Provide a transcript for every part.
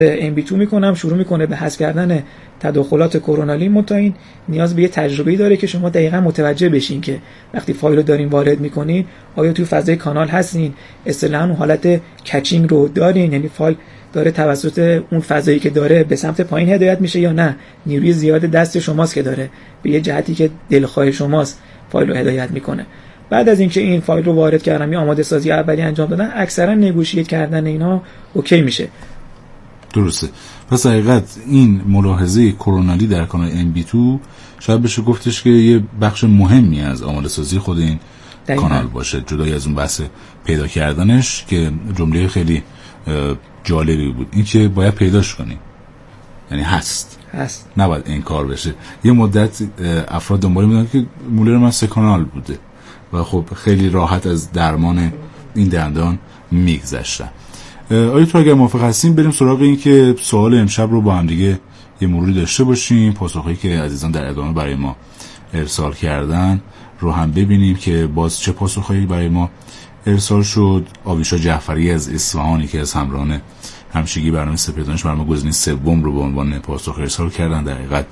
MB2 میکنم، شروع میکنه به حذف کردن تداخلات کرونالی. منتها این نیاز به یه تجربه‌ای داره که شما دقیقاً متوجه بشین که وقتی فایل رو دارین وارد میکنین آیا توی فضای کانال هستین، اصطلاحاً اون حالت کچینگ رو دارین، یعنی فایل داره توسط اون فضایی که داره به سمت پایین هدایت میشه یا نه نیروی زیاد دست شماست که داره به یه جهتی که دلخواه شماست فایل رو هدایت میکنه. بعد از اینکه این فایل رو وارد کردم یا آماده سازی اولی انجام دادن، اکثرا نگوشیت کردن اینا اوکی میشه. درسته. پس حقیقت این ملاحظه کرونالی در کانال MB2 شاید بشه گفتش که یه بخش مهمی از آماده سازی خود این کانال باشه، جدای از اون بحث پیدا کردنش که جمله خیلی جالبی بود، این که باید پیداش کنیم، یعنی هست نباید انکار بشه. یه مدت افراد دنبال میدونن که مولر من 3 کانال بوده و خب خیلی راحت از درمان این دندان میگذشتن. آیا تو اگر موافق هستیم بریم سراغ این که سوال امشب رو با هم دیگه یه مروری داشته باشیم، پاسخی که عزیزان در ادامه برای ما ارسال کردن رو هم ببینیم که باز چه پاسخی برای ما ارسال شد. آویشا جعفری از اصفهانی که از همراهان همشگی برنامه سپیدانش برنامه گزینه سوم رو به عنوان پاسخ ارسال کردن، در حقیقت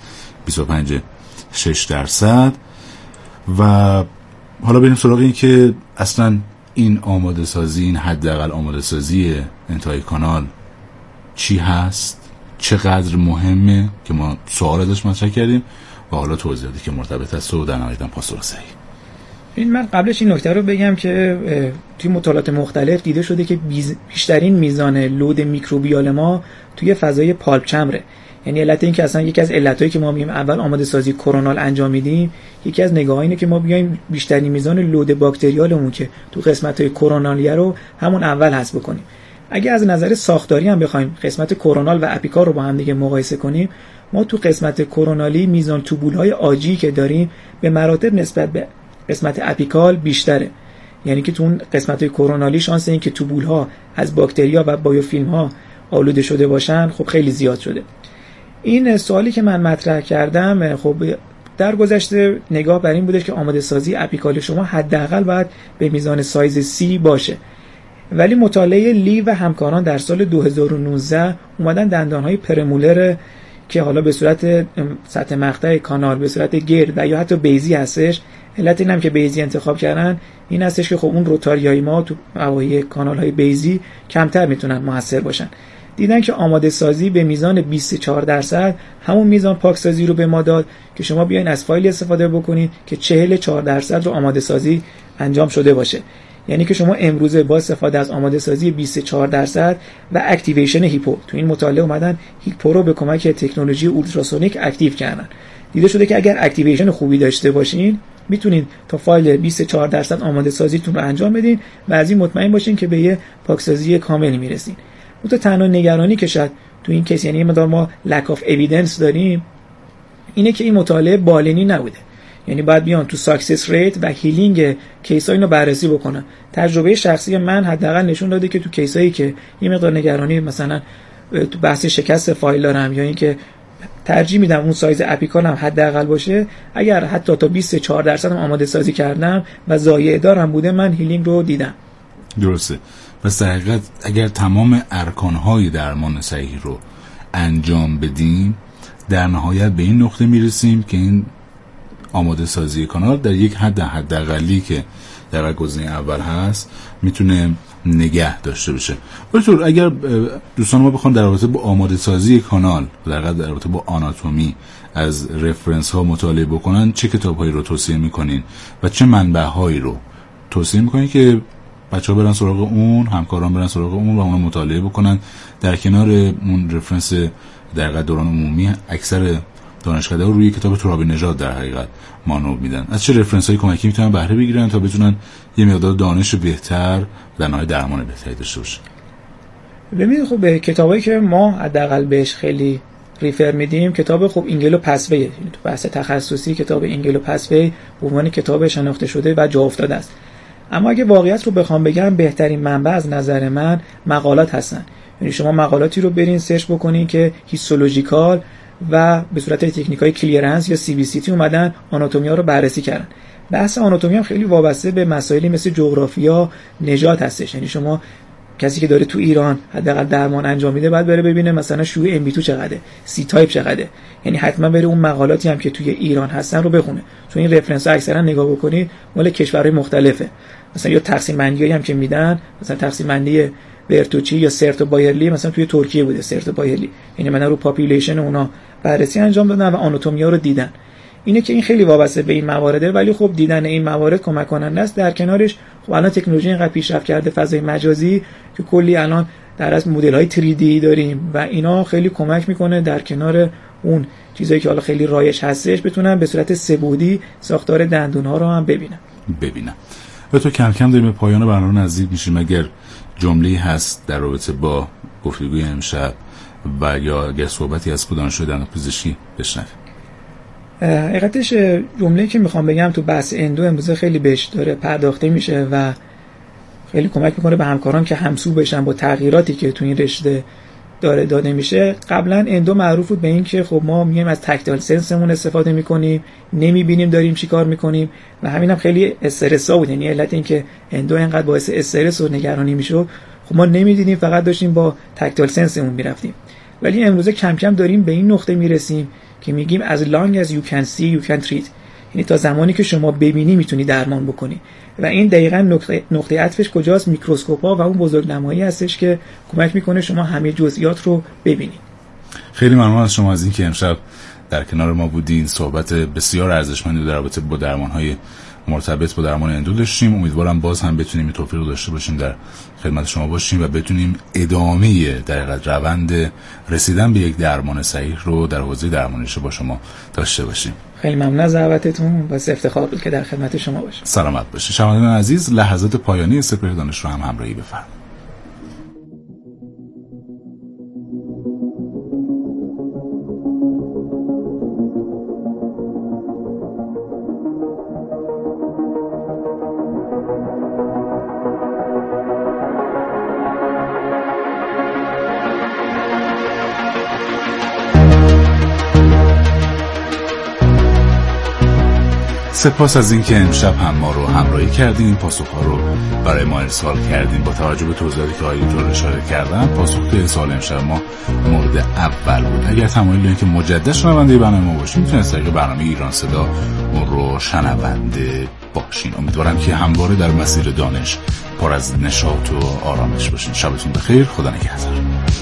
25.6%. و حالا بریم سراغ این که اصلا این آماده سازی، این حداقل آماده سازی انتهای کانال چی هست، چقدر مهمه که ما سوال ازش مطرح کردیم و حالا توضیحاتی که مرتبط است و در نهایت پاسخ صحیح. این من قبلش این نکته رو بگم که توی مطالعات مختلف دیده شده که بیشترین میزان لود میکروبیال ما توی فضای پالپ چمره. یعنی علت این که اصلا یکی از علتایی که ما میگیم اول آماده سازی کرونال انجام میدیم، یکی از نگاه‌ها اینه که ما بیایم بیشترین میزان لود باکتریالمون که تو قسمت‌های کرونالیه رو همون اول حذف بکنیم. اگه از نظر ساختاری هم بخوایم قسمت کرونال و اپیکال رو با هم دیگه مقایسه کنیم، ما تو قسمت کرونالی میزان توبول‌های آجی که داریم به مراتب نسبت به قسمت اپیکال بیشتره. یعنی که تو اون قسمت‌های کرونالی شانس این که توبول‌ها از باکتریا و بایوفیلم‌ها آلوده شده باشن خب خیلی زیاد شده. این سوالی که من مطرح کردم خب در گذشته نگاه بر این بوده که آماده سازی اپیکال شما حداقل باید به میزان سایز C باشه، ولی مطالعه لی و همکاران در سال 2019 اومدن دندان‌های پرمولر که حالا به صورت سطح مقطع کانال به صورت گرد و یا حتی بیزی هستش، علت اینم که بیزی انتخاب کردن این هستش که خب اون روتاریای ما تو نواحی کانال‌های بیزی کمتر میتونن موثر باشن. دیدن که آماده سازی به میزان 24% همون میزان پاکسازی رو به ما داد که شما بیاین از فایل استفاده بکنید که 44% رو آماده سازی انجام شده باشه. یعنی که شما امروزه با استفاده از آماده سازی 24% و اکتیویشن هیپو، تو این مطالعه اومدن هیپو رو به کمک تکنولوژی اولتراسونیک اکتیو کردن. دیده شده که اگر اکتیویشن خوبی داشته باشین میتونین تا فایل 24% آماده سازیتون رو انجام بدین و از این مطمئن باشین که به یه پاکسازی کامل میرسین. اون تنها نگرانی که شاید تو این کیس، یعنی مقدار ما lack of evidence داریم، اینه که این مطالعه بالینی نبوده. یعنی باید بیان تو ساکسس ریت و هیلینگ کیس‌ها اینو بررسی بکنن. تجربه شخصی من حداقل نشون داده که تو کیسایی که یه مقدار نگرانی مثلا تو بحث شکست فایل دارم یا اینکه ترجیح میدم اون سایز اپیکالم حداقل باشه، اگر حتی تا 24% هم آماده سازی کردم و ضایع دارم بوده، من هیلینگ رو دیدم. درسته. پس در حقیقت اگر تمام ارکان‌های درمان صحیح رو انجام بدیم، در نهایت به این نقطه میرسیم که این آماده سازی کانال در یک حداقلی که در گزینه اول هست میتونه نگه داشته بشه. ولی اگر دوستان ما بخوان در رابطه با آماده سازی کانال در رابطه با آناتومی از رفرنس ها مطالعه بکنن، چه کتاب‌هایی رو توصیه میکنین و چه منبع‌هایی رو توصیه میکنین که بچه‌ها برن سراغ اون، همکاران برن سراغ اون و اون مطالعه بکنن؟ در کنار اون رفرنس در حقیقت دوران عمومی، اکثر دانشکده‌ها روی کتاب ترابی نژاد در حقیقت مانو میدن. از چه رفرنس‌های کمکی میتونن بهره بگیرن تا بتونن یه مقدار دانش بهتر در نهایت درمان بهتری داشته باشن؟ ببینید خب به کتابایی که ما حداقل بهش خیلی ریفر میدیم، کتاب خب اینگل و پسوی، تو بحث تخصصی کتاب اینگل و پسوی به عنوان کتاب شناخته شده و جا افتاده است. اما اگه واقعیت رو بخوام بگم، بهترین منبع از نظر من مقالات هستن. یعنی شما مقالاتی رو برین سرچ بکنین که هیستولوژیکال و به صورت تکنیکای کلیرنس یا CBCT اومدن آناتومیا رو بررسی کردن. بحث آناتومی هم خیلی وابسته به مسائلی مثل جغرافیا، نژاد هستش. یعنی شما کسی که داره تو ایران حداقل درمان انجام میده باید بره ببینه مثلا شیوع MB2 چقدره، سی تایپ چقدره، یعنی حتما بره اون مقالاتی هم که توی ایران هستن رو بخونه، چون این رفرنس ها اکثرا نگاه بکنید مال کشورهای مختلفه. مثلا یا تقسیم بندیایی هم که میدن، مثلا تقسیم بندی برتوچی یا سرتو بایرلی مثلا توی ترکیه بوده، سرتو بایرلی، یعنی من رو پاپولیشن اونا بررسی انجام دادن و آناتومیا رو دیدن. اینه که این خیلی وابسته به این موارده، ولی خب دیدن این موارد کمک کننده است. در کنارش خب الان تکنولوژی اینقدر پیشرفت کرده، فضای مجازی که کلی الان در از مدل‌های 3D داریم و اینا خیلی کمک میکنه در کنار اون چیزایی که حالا خیلی رایج هستش بتونن به صورت سه‌بعدی ساختار دندون‌ها رو هم ببینن. و تو کم کم داریم به پایان برنامه نزدیک میشیم. اگر جمله‌ای هست در رابطه با گفتگوی امشب و یا اگر صحبتی از دانشجوی دندانپزشکی بشنویم. حقیقتش جمله‌ای که میخوام بگم تو بحث اندو امروز خیلی بهش داره پرداخته میشه و خیلی کمک میکنه به همکاران که همسو بشن با تغییراتی که تو این رشته داره داده میشه. قبلا اندو معروف بود به این که خب ما میایم از تکتایل سنسمون استفاده میکنیم، نمیبینیم داریم چی کار میکنیم و همین هم خیلی استرسا بود. یعنی علت این که اندو اینقدر باعث استرس و نگرانی میشد، خب ما نمیدیدیم، فقط داشتیم با تکتایل سنسمون میرفتیم. ولی امروز کم کم داریم به این نقطه میرسیم که میگیم as long as you can see you can treat، یعنی تا زمانی که شما ببینی میتونی درمان بکنی. و این دقیقاً نقطه عطفش کجاست؟ میکروسکوپ‌ها و اون بزرگنمایی هستش که کمک میکنه شما همه جزئیات رو ببینید. خیلی ممنون از شما از اینکه امشب در کنار ما بودین. صحبت بسیار ارزشمندی در رابطه با درمان‌های مرتبط با درمان اندو داشتیم. امیدوارم باز هم بتونیم این توفیق رو داشته باشیم در خدمت شما باشیم و بتونیم ادامه در روند رسیدن به یک درمان صحیح رو در حوزه درمانش با شما داشته باشیم. خیلی ممنون از دعوتتون، باعث افتخار بود که در خدمت شما باشم. سلامت باشید. شنوندگان عزیز، لحظات پایانی سپهر دانش رو هم همراهی بفرمایید. سپاس از اینکه امشب هم ما رو همراهی کردین، پاسخ‌ها رو برای ما ارسال کردین. با توجه به توضیحاتی که آقای دکتر اشاره کردن، پاسخ به سوال امشب ما مورد اول بود. اگر تمایل دارین که مجدد شنونده برنامه ما باشین، میتونید از طریق برنامه ایران صدا اون رو شنونده باشین. امیدوارم که همواره در مسیر دانش پر از نشاط و آرامش باشین. شبتون بخیر. خدا نگهدار.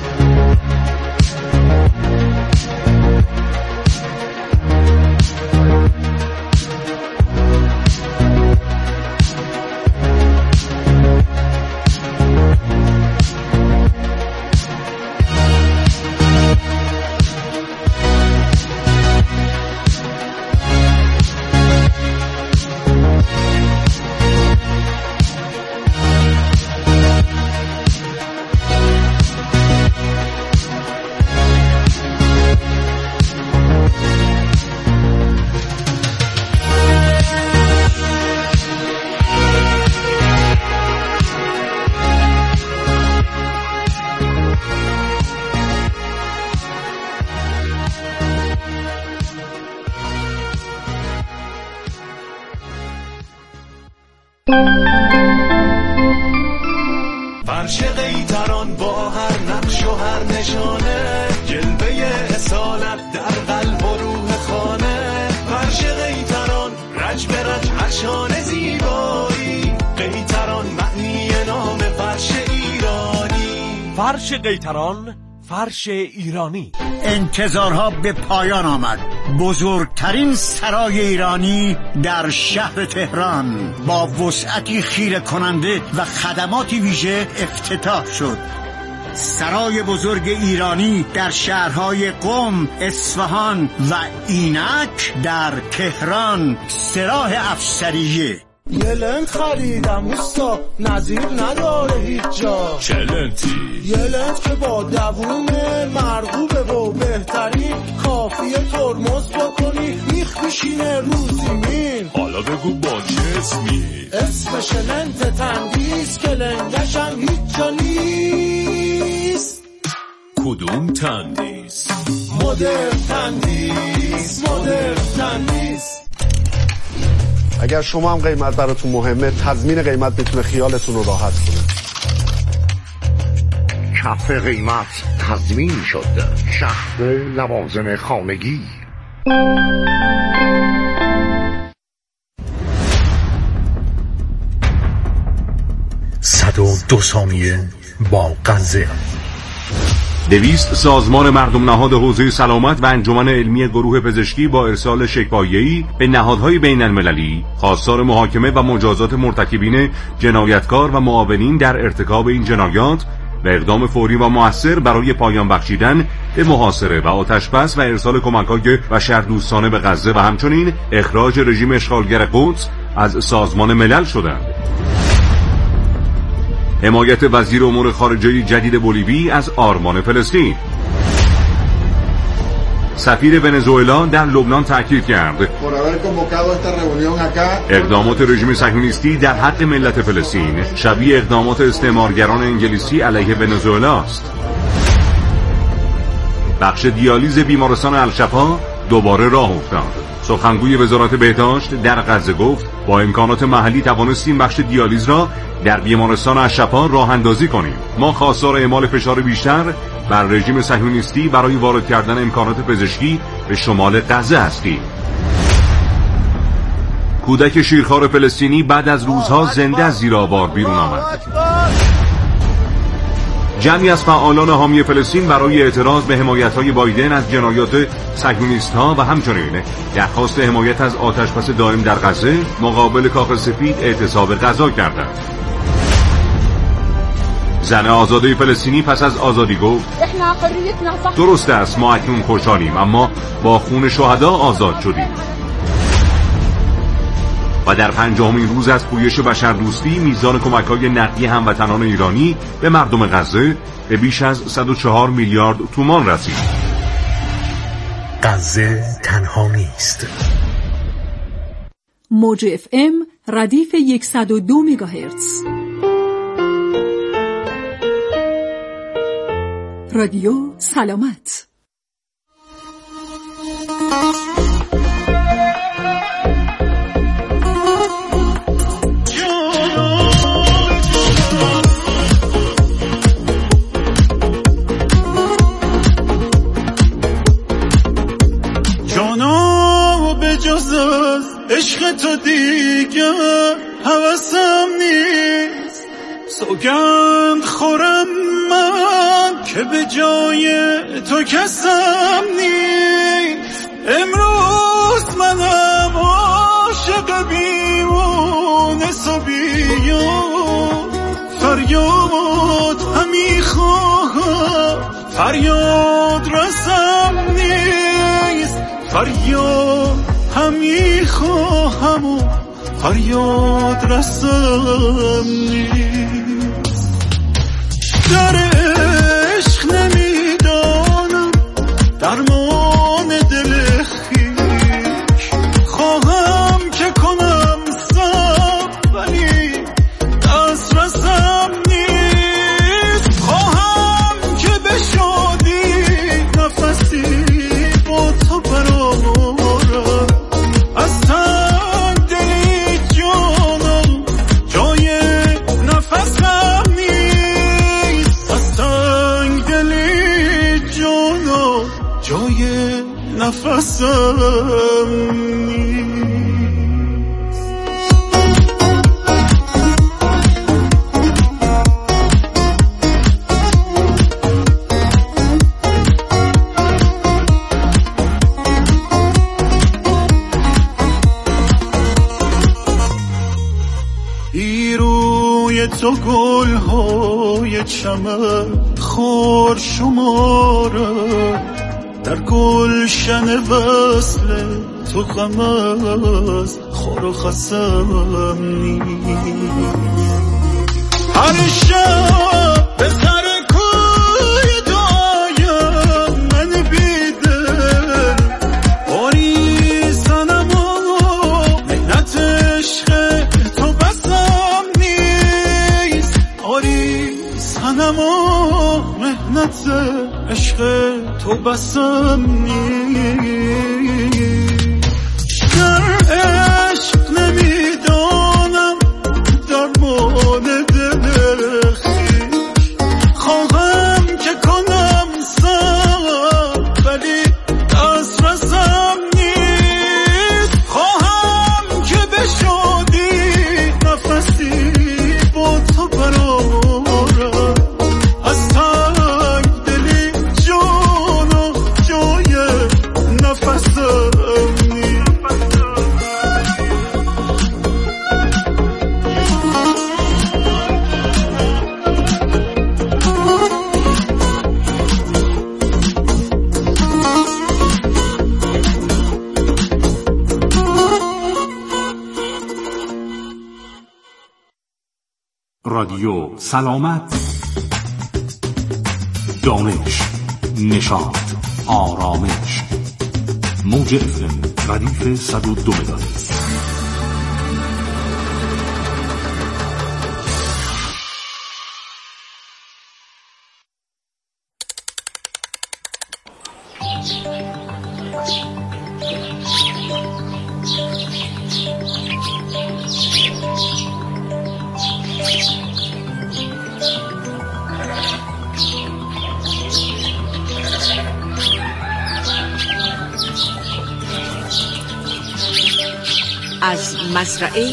فرش قیطران با هر نقش و هر نشانه، جلوه اصالت در قلب و روح خانه. فرش قیطران رج به رج هرشانه زیبایی، قیطران معنی نام فرش ایرانی. فرش قیطران، فرش ایرانی. انتظارها به پایان آمد. بزرگترین سرای ایرانی در شهر تهران با وسعتی خیره کننده و خدماتی ویژه افتتاح شد. سرای بزرگ ایرانی در شهرهای قم، اصفهان و اینک در تهران، سراح افسریه. یه لنت خریدم اوستا، نظیر نداره هیچ جا. چه لنتی؟ یه لنت که با دووم مرغوبه و بهترین، کافیه ترمز بکنی میخ میشینه رو زمین. حالا بگو با چه اسمی؟ اسمش لنت تندیس که لنگشم هیچ جا نیست. کدوم تندیس؟ مدرن تندیس، مدرن تندیس. اگر شما هم قیمت براتون مهمه، تضمین قیمت میتونه خیالتون رو راحت کنه. کف قیمت تضمین شد. شهر لوازم خانگی. 102 ثانیه با غزه. 200 سازمان مردم نهاد حوزه سلامت و انجمن علمی گروه پزشکی با ارسال شکایه‌ای به نهادهای بین‌المللی خواستار محاکمه و مجازات مرتکبین جنایتکار و معاونین در ارتکاب این جنایات و اقدام فوری و مؤثر برای پایان بخشیدن به محاصره و آتش‌بس و ارسال کمک‌های بشردوستانه به غزه و همچنین اخراج رژیم اشغالگر قدس از سازمان ملل شدند. حمایت وزیر امور خارجه جدید بولیوی از آرمان فلسطین. سفیر ونزوئلا در لبنان تاکید کرد اقدامات رژیم صهیونیستی در حق ملت فلسطین شبیه اقدامات استعمارگران انگلیسی علیه ونزوئلا است. بخش دیالیز بیمارستان الشفا دوباره راه افتاد. سخنگوی وزارت بهداشت در غزه گفت با امکانات محلی توانستیم بخش دیالیز را در بیمارستان الشفا راه اندازی کنیم. ما خواستار اعمال فشار بیشتر بر رژیم صهیونیستی برای وارد کردن امکانات پزشکی به شمال غزه هستیم. کودک شیرخوار فلسطینی بعد از روزها زنده از زیر آوار بیرون آمد. جمعی از فعالان حامی فلسطین برای اعتراض به حمایت‌های بایدن از جنایات صهیونیست‌ها و همچنین درخواست حمایت از آتش‌بس دائم در غزه مقابل کاخ سفید اعتصاب غذا کردند. زن آزاده فلسطینی پس از آزادی گفت درست است ما اکنون خوشحالیم اما با خون شهدا آزاد شدیم. و در 50مین روز از پویش بشردوستی میزان کمک‌های نقدی هموطنان ایرانی به مردم غزه به بیش از 104 میلیارد تومان رسید. غزه تنها نیست. موج FM ردیف 102 مگاهرتز. رادیو سلامت. عشق تو دیگه هوسم نیست، سوگند خورم من که به جای تو کسم نیست. امروز منم عاشق بیمونه صبیان، فریاد همی خواهم فریاد رسم نیست، فریاد همی خواهم و فریاد رسم نیست. در عشق نمیدانم درمان دل خویش، خواهم که کنم صبر ولی دست رسم نیست. خواهم که به شادی نفسی با تو برآورم، از تن دلی جانم جای نفسم نیست، از تن دلی جانم جای نفسم نیست. تو گل‌های چمن خار شماره، در گلشن وصل تو غم از خار و خسم نیست. هر شب به سر کوی دعایم من بیدل باری سنم و مهنت عشق تو بسم نیست، آری سنم و مهنت عشق تو بسم نیست. در عشق نمیدانم درمان دل خویش، خواهم رادیو سلامت، دانش، نشاط، آرامش. موج افم ردیف 102 مگاهرتز. از مزرعه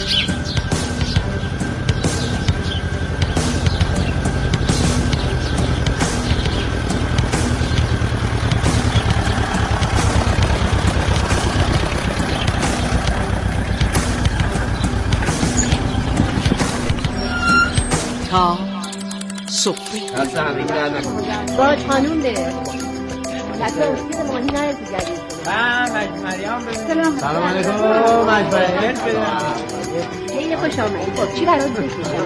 تا سفره. باید خانوم ده حتی اصید ماهی نره تو جدید. سلام علیکم. مجبوره خیلی خوش آمدید. خب چی برات بشوشم؟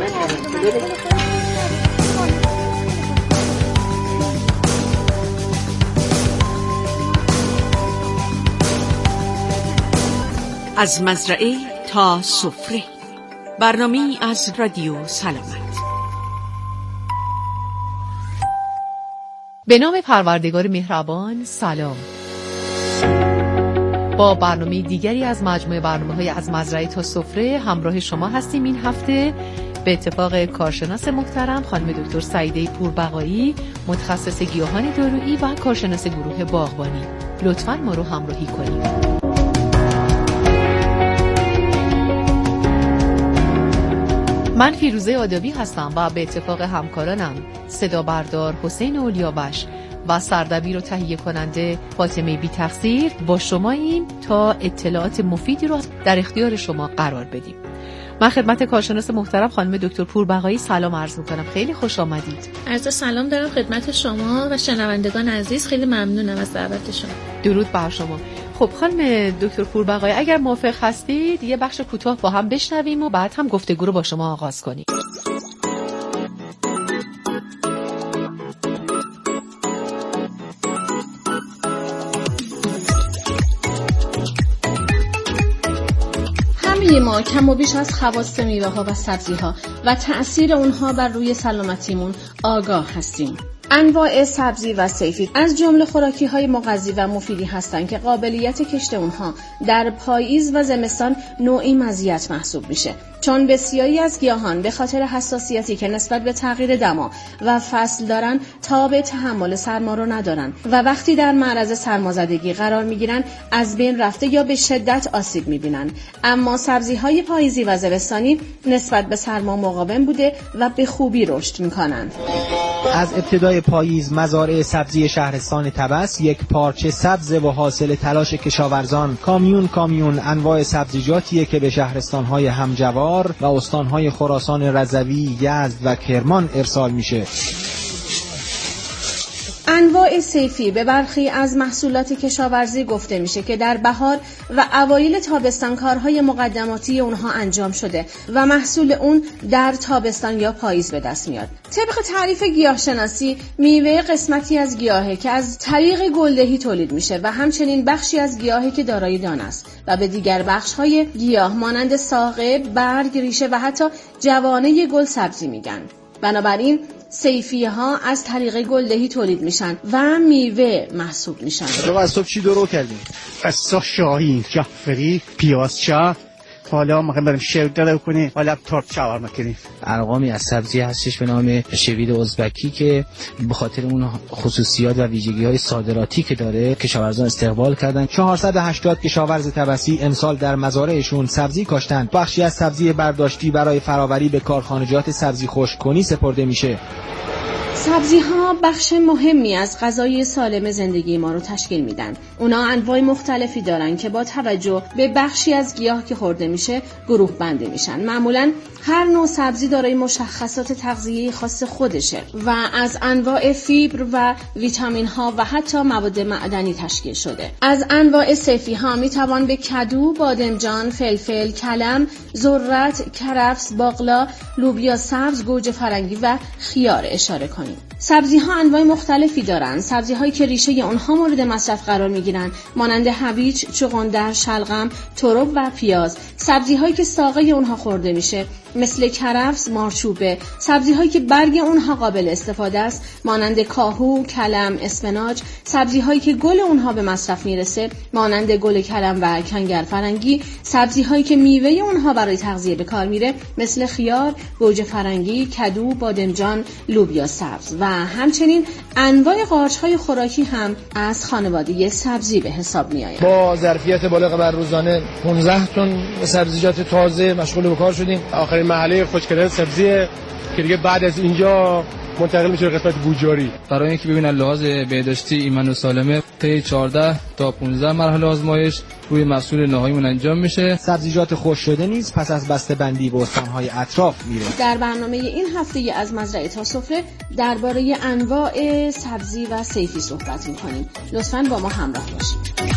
از مزرعه تا سفره، برنامه‌ای از رادیو سلامت. به نام پروردگار مهربان. سلام. با برنامه دیگری از مجموعه برنامه‌های از مزرعه تا سفره همراه شما هستیم. این هفته به اتفاق کارشناس محترم خانم دکتر سعیده پوربقایی، متخصص گیاهان دارویی و کارشناس گروه باغبانی. لطفاً ما رو همراهی کنید. من فیروزه آدابی هستم و به اتفاق همکارانم صدا بردار حسین اولیابخش و سردبیر و تهیه کننده فاطمه بی تقصیر با شما این تا اطلاعات مفیدی رو در اختیار شما قرار بدیم. من خدمت کارشناس محترم خانم دکتر پوربقایی سلام عرض می‌کنم. خیلی خوش آمدید. عرض سلام دارم خدمت شما و شنوندگان عزیز. خیلی ممنونم از دعوتشون. درود بر شما. خب خانم دکتر پوربقایی اگر موافق هستید یه بخش کوتاه با هم بشنویم و بعد هم گفتگو رو با شما آغاز کنیم. همه ما کم و بیش از خواص میوه ها و سبزی ها و تأثیر اونها بر روی سلامتیمون آگاه هستیم. انواع سبزی و سیفی از جمله خوراکی‌های مغذی و مفیدی هستند که قابلیت کشت اونها در پاییز و زمستان نوعی مزیت محسوب میشه، چون بسیاری از گیاهان به خاطر حساسیتی که نسبت به تغییر دما و فصل دارن تاب تحمل سرما رو ندارن و وقتی در معرض سرمازدگی قرار میگیرن از بین رفته یا به شدت آسیب میبینن. اما سبزی‌های پاییزی و زمستانی نسبت به سرما مقاوم بوده و به خوبی رشد میکنن. از ابتدای پاییز مزارع سبزی شهرستان طبس یک پارچه سبز و حاصل تلاش کشاورزان کامیون انواع سبزیجاتیه که به شهرستان‌های همجوار و استان‌های خراسان رضوی، یزد و کرمان ارسال میشه. انواع صیفی به برخی از محصولات کشاورزی گفته میشه که در بهار و اوایل تابستان کارهای مقدماتی اونها انجام شده و محصول اون در تابستان یا پاییز به دست میاد. طبق تعریف گیاهشناسی، میوه قسمتی از گیاهه که از طریق گلدهی تولید میشه و همچنین بخشی از گیاهی که دارای دانه است و به دیگر بخش‌های گیاه مانند ساقه، برگ، ریشه و حتی جوانه گل سبزی میگن. بنابراین صیفیه ها از طریق گلدهی تولید میشن و میوه محسوب میشن. شما از صبح چی درو کردیم؟ از صبح شاهین، جعفری، پیازچه، حالا ما بریم شیر درو کنیم، حالا تورت شاورما کنیم. ارقامی از سبزی هستش به نام شوید ازبکی که به خاطر اون خصوصیات و ویژگی‌های صادراتی که داره کشاورزان استقبال کردن. 480 کشاورز طبسی امسال در مزارعشون سبزی کاشتن. بخشی از سبزی برداشتی برای فراوری به کارخانجات سبزی خشک‌کنی سپرده میشه. سبزی ها بخش مهمی از غذای سالم زندگی ما رو تشکیل میدن. اونا انواع مختلفی دارن که با توجه به بخشی از گیاه که خورده میشه گروه بندی میشن. معمولاً هر نوع سبزی دارای مشخصات تغذیه‌ای خاص خودشه و از انواع فیبر و ویتامین ها و حتی مواد معدنی تشکیل شده. از انواع صیفی ها می توان به کدو، بادمجان، فلفل، کلم، ذرت، کرفس، باقلا، لوبیا سبز، گوجه فرنگی و خیار اشاره کنیم. سبزی ها انواع مختلفی دارند. سبزی هایی که ریشه اونها مورد مصرف قرار می گیرند مانند هویج، چغندر، شلغم، ترب و پیاز. سبزی هایی که ساقه اونها خورده میشه مثل کرفس، مارچوبه. سبزی هایی که برگ اونها قابل استفاده است مانند کاهو، کلم، اسفناج. سبزی هایی که گل اونها به مصرف میرسه مانند گل کلم و کنگر فرنگی. سبزی هایی که میوه اونها برای تغذیه به کار میره مثل خیار، گوجه فرنگی، کدو، بادمجان، لوبیا سبز و همچنین انواع قارچ‌های خوراکی هم از خانواده سبزی به حساب میآیند. با ظرفیت بالغ بر روزانه 15 تن سبزیجات تازه مشغول به کار شدیم. آخرین مرحله خشک‌کردن سبزیه که دیگه بعد از اینجا منتقل میشه به قسمت بوجاری. برای اینکه ببینن لحاظ بهداشتی ایمن و سالمه طی 14 تا 15 مرحله آزمایش روی محصول نهاییمون انجام میشه. سبزیجات خشک شده نیز پس از بسته‌بندی به استان‌های اطراف میره. در برنامه این هفته از مزرعه تا سفره درباره انواع سبزی و صیفی صحبت می‌کنیم. لطفاً با ما همراه باشید.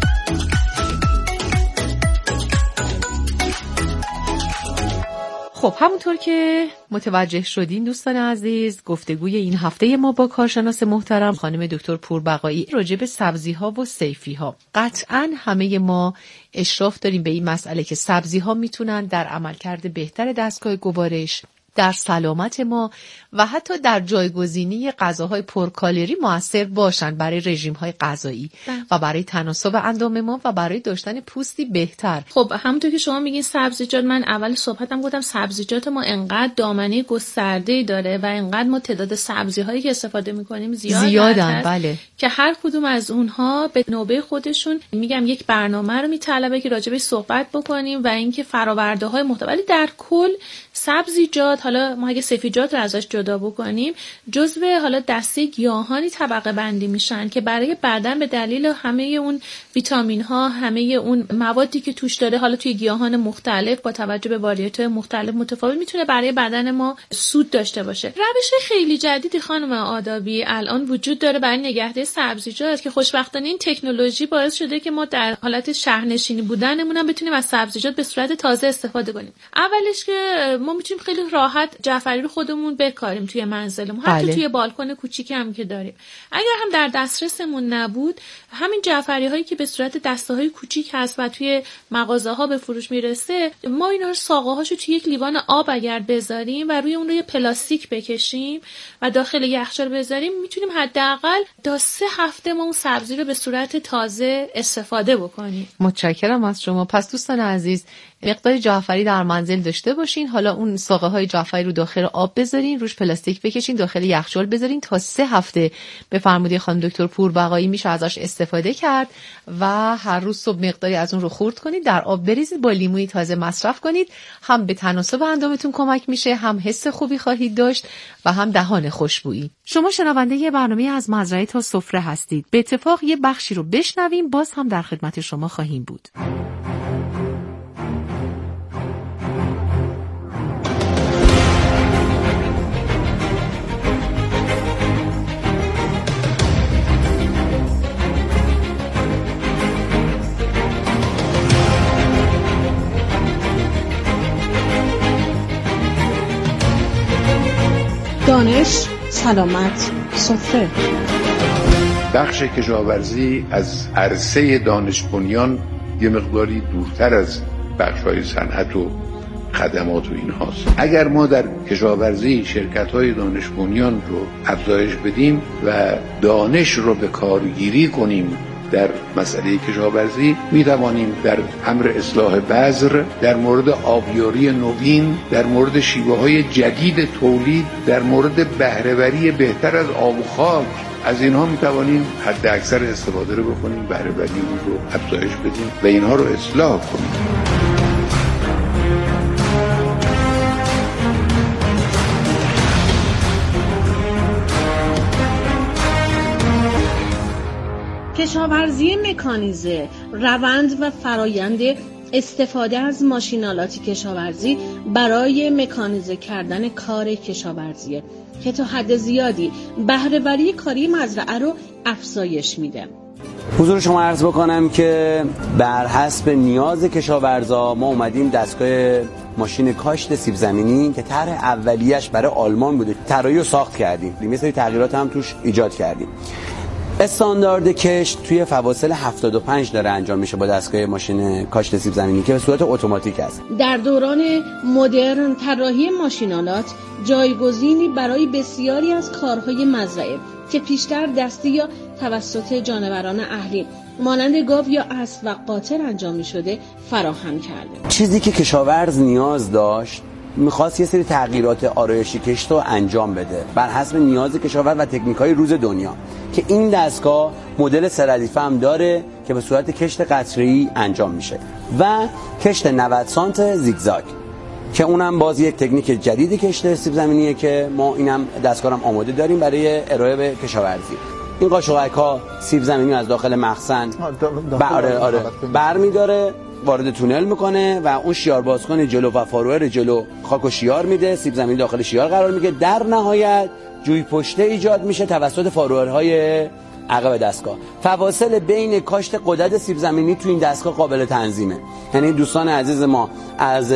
خب همونطور که متوجه شدین دوستان عزیز، گفتگوی این هفته ما با کارشناس محترم خانم دکتر پوربقایی راجع به سبزی‌ها و صیفی‌ها. قطعاً همه ما اشراف داریم به این مسئله که سبزی‌ها میتونن در عملکرد بهتر دستگاه گوارش، در سلامت ما و حتی در جایگزینی غذاهای پرکالری مؤثر باشن برای رژیم‌های غذایی و برای تناسب اندام ما و برای داشتن پوستی بهتر. خب همونطور که شما میگین سبزیجات، من اول صحبتم گفتم سبزیجات ما انقدر دامنه گسترده‌ای داره و انقدر ما تعداد سبزی‌هایی که استفاده می‌کنیم زیادن، بله، که هر کدوم از اونها به نوبه خودشون میگم یک برنامه رو میطلبه که راجع بهش صحبت بکنیم و اینکه فرآورده‌های مختلف، ولی در کل سبزیجات، حالا ما اگه سبزیجات رو ازش جدا بکنیم، جزو حالا دسته گیاهانی طبقه بندی میشن که برای بدن به دلیل همه اون ویتامین ها، همه اون موادی که توش داره، حالا توی گیاهان مختلف با توجه به واریت مختلف متفاوت میتونه برای بدن ما سود داشته باشه. روش خیلی جدیدی خانم آدابی الان وجود داره برای نگهداری سبزیجات که خوشبختانه این تکنولوژی باعث شده که ما در حالت شهرنشینی بودنمون هم بتونیم از سبزیجات به صورت تازه استفاده کنیم. اولش که ما میتونیم خیلی راحت جعفری رو خودمون بکاریم توی منزلمون، حتی توی بالکن کوچیکی هم که داریم. اگر هم در دسترسمون نبود، همین جعفری هایی که به صورت دسته های کوچیک هست و توی مغازه ها به فروش میرسه، ما اینا رو ساقه هاشو توی یک لیوان آب اگر بذاریم و روی اون رو یه پلاستیک بکشیم و داخل یخچال بذاریم، میتونیم حداقل تا 3 هفته ما اون سبزی رو به صورت تازه استفاده بکنیم. متشکرم از شما. پس دوستان عزیز، مقدار جعفری در منزل داشته باشین، حالا اون ساقه های جعفری رو داخل آب بذارین، روش پلاستیک بکشین، داخل یخچال بذارین تا 3 هفته به فرموده خانم دکتر پوربقایی میشه ازش استفاده کرد و هر روز صبح مقداری از اون رو خورد کنید، در آب بریزید، با لیموی تازه مصرف کنید. هم به تناسب اندامتون کمک میشه، هم حس خوبی خواهید داشت و هم دهان خوشبویی. شما شنونده یه برنامه از مزرعه تا سفره هستید. به اتفاق یه بخشی رو بشنویم، باز هم در خدمت شما خواهیم بود. دانش، سلامت، سفره. بخش کشاورزی از عرصه دانش بنیان یه مقداری دورتر از بخش‌های صنعت و خدمات و اینهاست. اگر ما در کشاورزی شرکت‌های دانش بنیان رو افزایش بدیم و دانش رو به کارگیری کنیم در مسئله کشاورزی، می توانیم در امر اصلاح بذر، در مورد آبیاری نوین، در مورد شیوه‌های جدید تولید، در مورد بهره‌وری بهتر از آب و خاک، از اینها می توانیم حد اکثر استفاده رو بکنیم، بهره‌وری اون رو افزایش بدیم و اینها رو اصلاح کنیم. کشاورزی مکانیزه روند و فرایند استفاده از ماشین‌آلات کشاورزی برای مکانیزه کردن کار کشاورزیه که تا حد زیادی بهره‌وری کاری مزرعه رو افزایش میده. حضور شما عرض بکنم که بر حسب نیاز کشاورزا ما اومدیم دستگاه ماشین کاشت سیب زمینی که طرح اولیه‌اش برای آلمان بوده طراحی رو ساخت کردیم. یه سری تغییرات هم توش ایجاد کردیم. استاندارد کشت توی فواصل 75 داره انجام میشه با دستگاه ماشین کاشت سیب زمینی که به صورت اتوماتیک است. در دوران مدرن طراحی ماشین‌آلات جایگزینی برای بسیاری از کارهای مزرعه که پیشتر دستی یا توسط جانوران اهلی مانند گاو یا اسب و قاطر انجام می‌شده فراهم کرده. چیزی که کشاورز نیاز داشت میخواست یه سری تغییرات آرایشی کشت رو انجام بده بر حسب نیاز کشاورز و تکنیک‌های روز دنیا که این دستگاه مدل 3 ردیفه هم داره که به صورت کشت قطره‌ای انجام میشه و کشت 90 سانت زیگزاگ که اونم باز یک تکنیک جدید کشت سیب زمینیه که ما اینم دستگاه هم آماده داریم برای ارائه به کشاورزی. این قاشق‌ها سیب زمینی از داخل مخزن برمی‌داره وارد تونل میکنه و اون شیار بازکن جلو و فاروئر جلو خاکو شیار میده، سیب زمینی داخل شیار قرار میگیره، در نهایت جوی پشته ایجاد میشه توسط فاروئرهای عقب دستگاه. فواصل بین کاشت غدد سیب زمینی تو این دستگاه قابل تنظیمه. یعنی دوستان عزیز ما از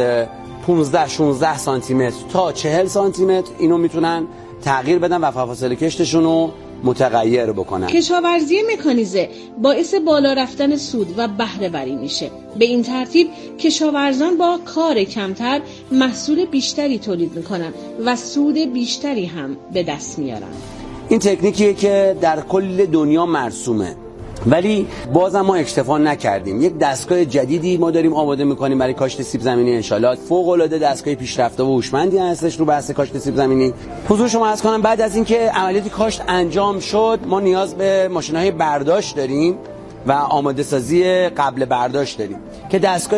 15-16 سانتی متر تا 40 سانتی متر اینو میتونن تغییر بدن و فواصل کشتشون رو متغیر بکنن. کشاورزی مکانیزه باعث بالا رفتن سود و بهره‌وری میشه. به این ترتیب کشاورزان با کار کمتر محصول بیشتری تولید میکنن و سود بیشتری هم به دست میارن. این تکنیکیه که در کل دنیا مرسومه ولی بازم ما اکتفا نکردیم. یک دستگاه جدیدی ما داریم آماده میکنیم برای کاشت سیب زمینی. انشالله فوق العاده دستگاه پیشرفته و هوشمندی هستش رو بحث کاشت سیب زمینی. حضور شما عرض کنم بعد از اینکه عملیات کاشت انجام شد ما نیاز به ماشین‌های برداشت داریم و آماده سازی قبل برداشت داریم که دستگاه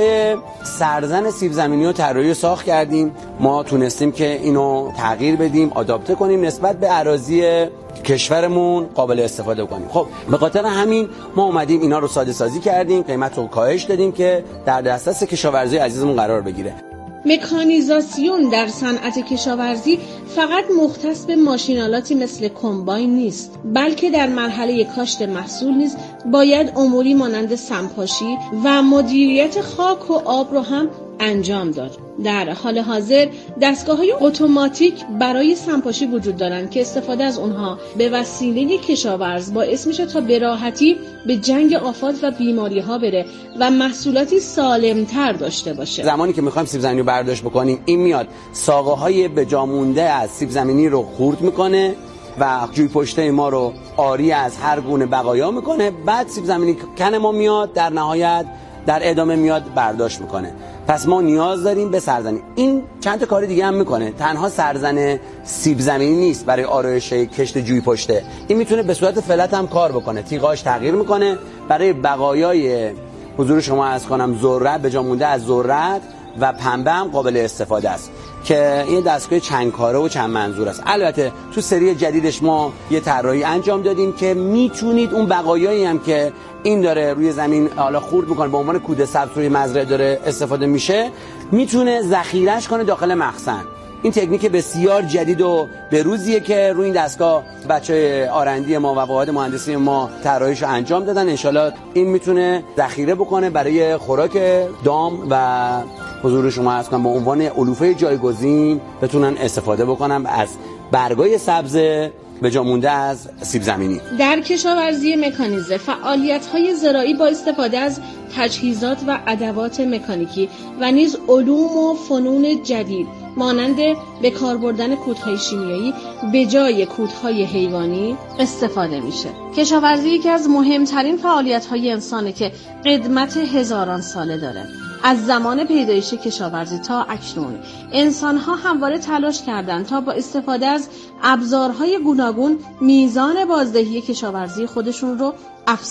سرزن سیب زمینی رو طراحی ساخت کردیم. ما تونستیم که اینو تغییر بدیم، آداپته کنیم نسبت به اراضی کشورمون قابل استفاده کنیم. خب به خاطر همین ما اومدیم اینا رو ساده سازی کردیم، قیمت رو کاهش دادیم که در دسترس کشاورزی عزیزمون قرار بگیره. مکانیزاسیون در صنعت کشاورزی فقط مختص به ماشین‌آلاتی مثل کمباین نیست، بلکه در مرحله کاشت محصول نیز باید اموری مانند سمپاشی و مدیریت خاک و آب رو هم انجام داد. در حال حاضر دستگاه‌های اتوماتیک برای سمپاشی وجود دارند که استفاده از اونها به وسیله کشاورز باعث میشه تا به راحتی به جنگ آفات و بیماری‌ها بره و محصولاتی سالم‌تر داشته باشه. زمانی که می‌خوایم سیب زمینی رو برداشت بکنیم این میاد ساقه‌های به جا مونده از سیب زمینی رو خورد میکنه و جوی پشته ما رو آری از هر گونه بقایا میکنه. بعد سیب زمینی کن ما میاد در نهایت در ادامه میاد برداشت میکنه. پس ما نیاز داریم به سرزنی. این چند تا کار دیگه هم میکنه. تنها سرزن سیب زمینی نیست برای آرایش کشت جوی پشته. این میتونه به صورت فلت هم کار بکنه. تیغاش تغییر میکنه. برای بقایای حضور شما عرض کنم ذرت به جا مونده از ذرت و پنبه هم قابل استفاده است که این دستگاه چند کاره و چند منظور است. البته تو سری جدیدش ما یه طراحی انجام دادیم که میتونید اون بقایایی هم که این داره روی زمین حالا خورد میکنه به عنوان کود سبز روی مزرعه داره استفاده میشه میتونه ذخیره‌اش کنه داخل مخزن. این تکنیک بسیار جدید و بروزیه که روی این دستگاه بچهای آرندی ما و واحد مهندسی ما طراحیشو انجام دادن. انشالله این میتونه ذخیره بکنه برای خوراک دام و حضور شما عرض کنم به عنوان علوفه جایگزین بتونن استفاده بکنن از برگای سبز به جا مونده از سیب زمینی. در کشاورزی مکانیزه فعالیت‌های زراعی با استفاده از تجهیزات و ادوات مکانیکی و نیز علوم و فنون جدید مانند به کار بردن کودهای شیمیایی به جای کودهای حیوانی استفاده میشه. کشاورزی یکی از مهمترین فعالیت‌های انسانه که قدمت هزاران ساله داره. از زمان پیدایش کشاورزی تا اکنون انسان‌ها همواره تلاش کردند تا با استفاده از ابزارهای گوناگون میزان بازدهی کشاورزی خودشون رو افزایش